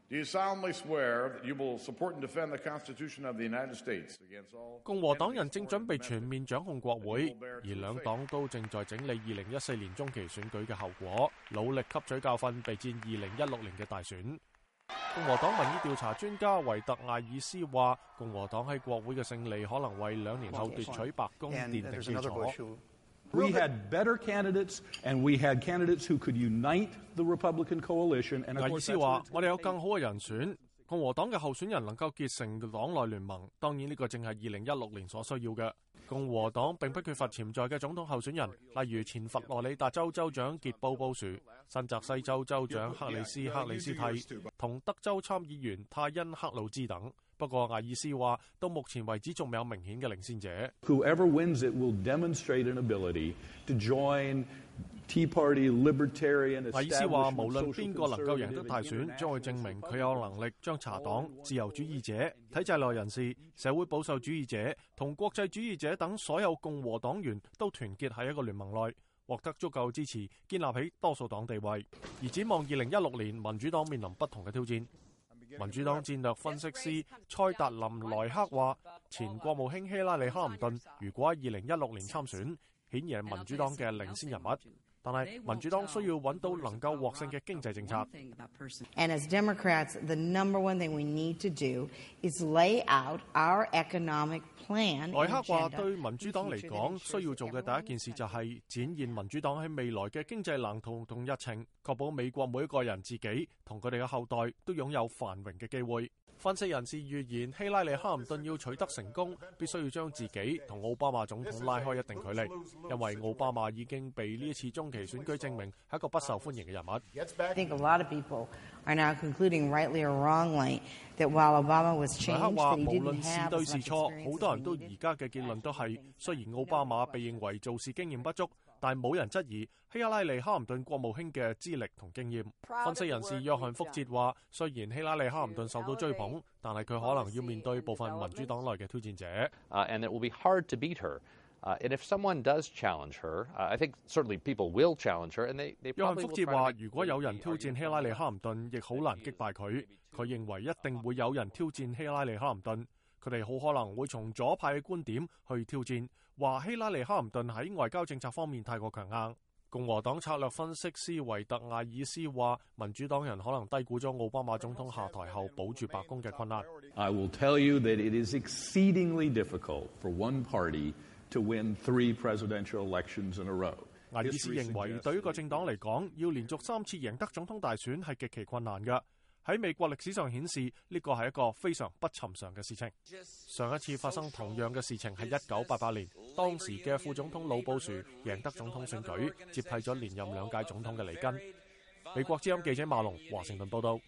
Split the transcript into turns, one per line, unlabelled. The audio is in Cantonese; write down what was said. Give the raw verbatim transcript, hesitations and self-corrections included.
共和黨人正準備全面掌控國會，而兩黨都正在整理二零一四年中期選舉嘅後果，努力吸取教訓，備戰二零一六年嘅大選。共和黨民意調查專家維特艾爾斯話，共和黨喺國會嘅勝利可能為兩年後奪取白宮奠定基礎。
We had better candidates, and we had candidates who could unite the Republican coalition.
艾爾斯話：我哋有更好嘅人選，共和黨嘅候選人能夠結成黨內聯盟。當然呢個正係二零一六年所需要嘅。共和黨並不缺乏潛在嘅總統候選人，例如前佛羅里達州州長傑布布殊、新澤西州州長克里斯克里斯蒂同德州參議員泰恩克魯茲等。不過艾爾斯話，到目前為止仲未有明顯嘅領先者。
Whoever wins it will demonstrate an ability to join Tea Party, Libertarian.
艾爾斯話，無論邊個能夠贏得大選，將會證明佢有能力將茶黨、自由主義者、體制內人士、社會保守主義者同國際主義者等所有共和黨員都團結喺一個聯盟內，獲得足夠支持，建立起多數黨地位。而展望二零一六年，民主黨面臨不同嘅挑戰。民主黨戰略分析師蔡達林萊克話，前國務卿希拉里克林頓如果喺二零一六年參選，顯然係民主黨嘅領先人物。但係民主黨需要揾到能夠獲勝嘅經濟政策。
And as Democrats, the number one thing we need to do is lay out our economic plan.
萊克話：對民主黨嚟講，需要做嘅第一件事就係展現民主黨喺未來嘅經濟藍圖同日程，確保美國每一個人自己同佢哋嘅後代都擁有繁榮嘅機會。分析人士預言，希拉里克林頓要取得成功，必須要將自己同奧巴馬總統拉開一定距離，因為奧巴馬已經被呢一次中期選舉證明係一個不受歡迎嘅人物。
I think a lot of people are now concluding, rightly or wrongly, that while Obama was changed, that he didn't have as much experience. 無論是對是錯，好多人都而家嘅結論都係，雖然奧巴馬被認為做事經驗不足，但冇人質疑希拉里克林頓國務卿嘅資歷同經驗。分析人士約翰福哲話：雖然希拉里克林頓受到追捧，但係佢可能要面對部分民主黨內嘅挑戰者。
Uh, and it will be hard to beat her. Uh, and if someone does challenge her, uh, I think certainly people will challenge her. And they, they
約翰福哲話：如果有人挑戰希拉里克林頓，亦好難擊敗佢。佢認為一定會有人挑戰希拉里克林頓。佢哋好可能會從左派嘅觀點去挑戰，話希拉里克林頓喺外交政策方面太過強硬。共和黨策略分析師維特艾爾斯話，民主黨人可能低估咗奧巴馬總統下台後保住白宮嘅困難。
I will tell you that it is exceedingly difficult for one party to win three presidential elections in a row.
艾爾斯認為，對於一個政黨嚟講，要連續三次贏得總統大選係極其困難嘅。喺美國歷史上顯示，呢個係一個非常不尋常嘅事情。上一次發生同樣嘅事情係一九八八年，當時嘅副總統老布殊贏得總統選舉，接替咗連任兩屆總統嘅里根。美國之音記者馬龍華盛頓報道。